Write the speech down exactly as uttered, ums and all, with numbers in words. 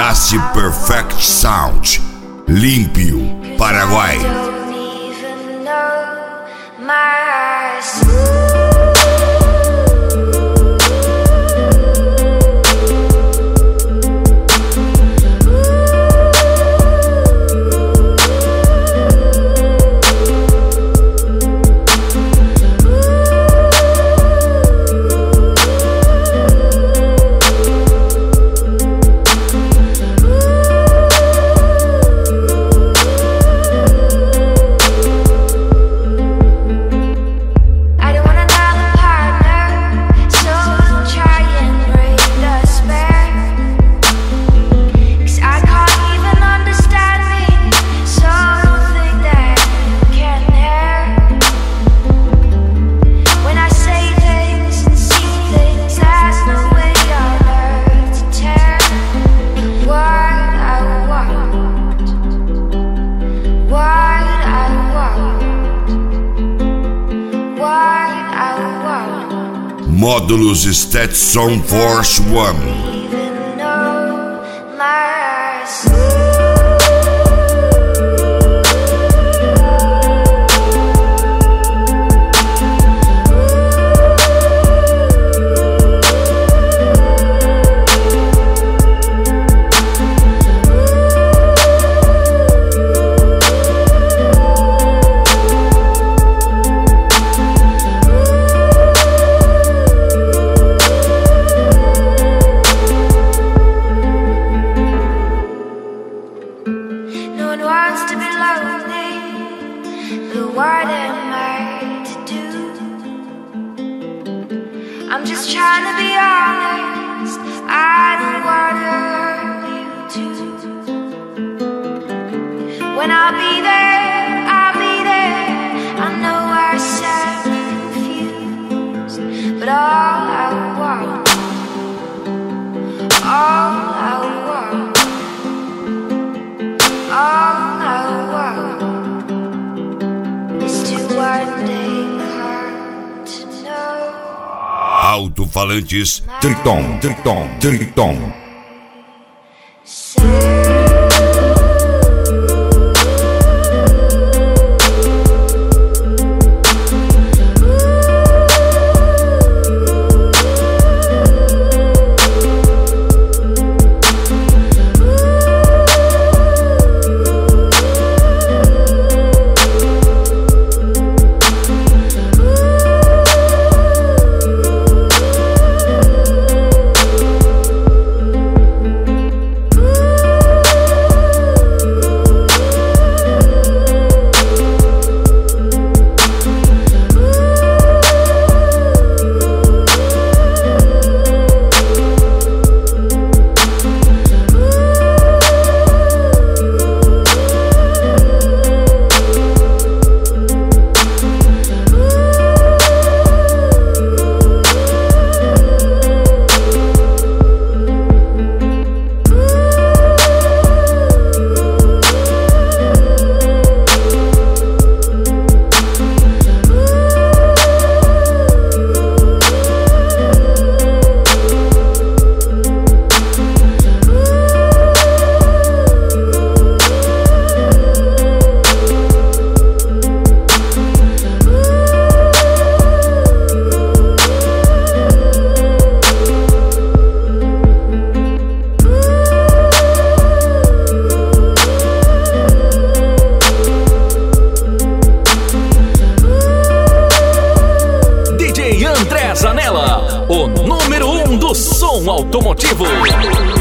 Nasce Perfect Sound, Límpio, Paraguai. Módulos Stetson Force One. I'm just trying to be honest, I don't wanna hurt you too. When I'll be there, I'll be there. I know I sound confused, but all I want, all I want, all I want is to one day come to know. Alto-falantes Triton, Triton, Triton. O número um do som automotivo.